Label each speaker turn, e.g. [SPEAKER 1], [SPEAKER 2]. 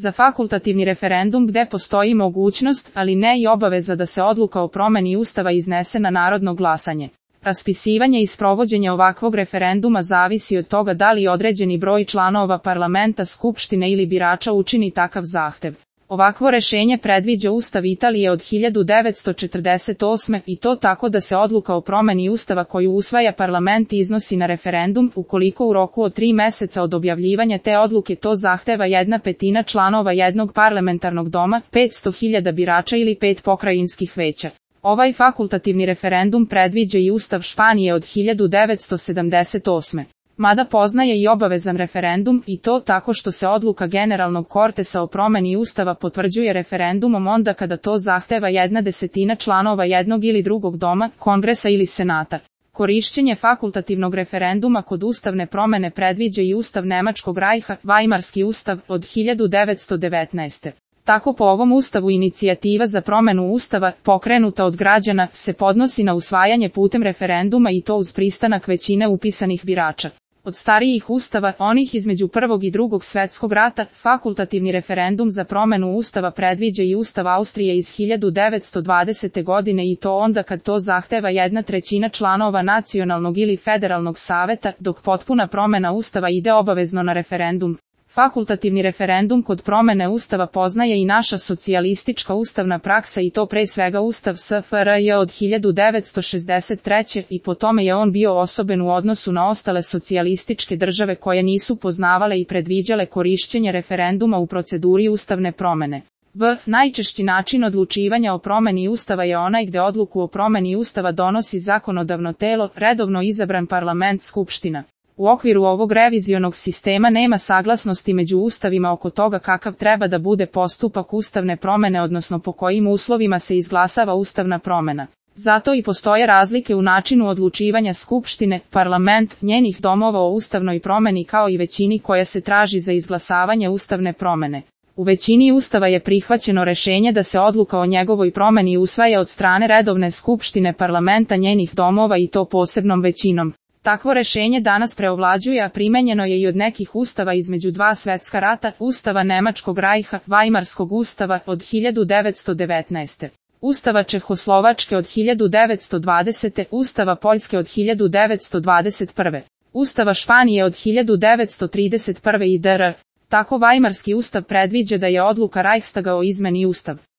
[SPEAKER 1] Za fakultativni referendum gde postoji mogućnost, ali ne i obaveza da se odluka o promeni Ustava iznese na narodno glasanje. Raspisivanje i sprovođenje ovakvog referenduma zavisi od toga da li određeni broj članova parlamenta, skupštine ili birača učini takav zahtev. Ovakvo rešenje predviđa Ustav Italije od 1948. i to tako da se odluka o promeni Ustava koju usvaja parlament iznosi na referendum, ukoliko u roku od 3 meseca od objavljivanja te odluke to zahteva 1/5 članova jednog parlamentarnog doma, 500.000 birača ili 5 pokrajinskih veća. Ovaj fakultativni referendum predviđa i Ustav Španije od 1978. Mada poznaje i obavezan referendum, i to tako što se odluka Generalnog Kortesa o promeni Ustava potvrđuje referendumom onda kada to zahteva 1/10 članova jednog ili drugog doma, kongresa ili senata. Korišćenje fakultativnog referenduma kod ustavne promene predviđa i Ustav Nemačkog Rajha, Vajmarski ustav, od 1919. Tako po ovom ustavu inicijativa za promenu Ustava, pokrenuta od građana, se podnosi na usvajanje putem referenduma i to uz pristanak većine upisanih birača. Od starijih ustava, onih između Prvog i Drugog svjetskog rata, fakultativni referendum za promenu Ustava predviđa i Ustav Austrije iz 1920. godine i to onda kad to zahteva 1/3 članova nacionalnog ili federalnog saveta, dok potpuna promena Ustava ide obavezno na referendum. Fakultativni referendum kod promene Ustava poznaje i naša socijalistička ustavna praksa i to pre svega Ustav SFRJ od 1963. i po tome je on bio osoben u odnosu na ostale socijalističke države koje nisu poznavale i predviđale korišćenje referenduma u proceduri ustavne promene. Najčešći način odlučivanja o promeni Ustava je onaj gde odluku o promeni Ustava donosi zakonodavno telo, redovno izabran parlament, skupština. U okviru ovog revizionog sistema nema saglasnosti među ustavima oko toga kakav treba da bude postupak ustavne promene odnosno po kojim uslovima se izglasava ustavna promena. Zato i postoje razlike u načinu odlučivanja skupštine, parlament, njenih domova o ustavnoj promeni kao i većini koja se traži za izglasavanje ustavne promene. U većini ustava je prihvaćeno rešenje da se odluka o njegovoj promeni usvaja od strane redovne skupštine parlamenta njenih domova i to posebnom većinom. Takvo rešenje danas preovlađuje, a primenjeno je i od nekih ustava između dva svetska rata, Ustava Nemačkog Rajha, Vajmarskog ustava od 1919. Ustava Čehoslovačke od 1920. Ustava Poljske od 1921. Ustava Španije od 1931. i dr. Tako Vajmarski ustav predviđa da je odluka Rajhstaga o izmeni ustav